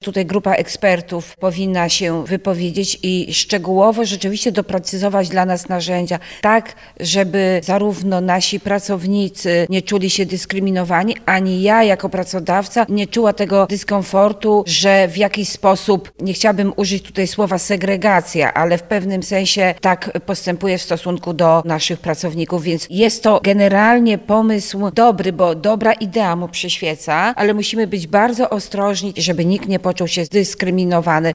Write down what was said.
Tutaj grupa ekspertów powinna się wypowiedzieć i szczegółowo rzeczywiście doprecyzować dla nas narzędzia, tak żeby zarówno nasi pracownicy nie czuli się dyskryminowani, ani ja jako pracodawca nie czuła tego dyskomfortu, że w jakiś sposób, nie chciałabym użyć tutaj słowa segregacja, ale w pewnym sensie tak postępuje w stosunku do naszych pracowników, więc jest to generalnie pomysł dobry, bo dobra idea mu przyświeca, ale musimy być bardzo ostrożni, żeby nikt nie poczuł się zdyskryminowany.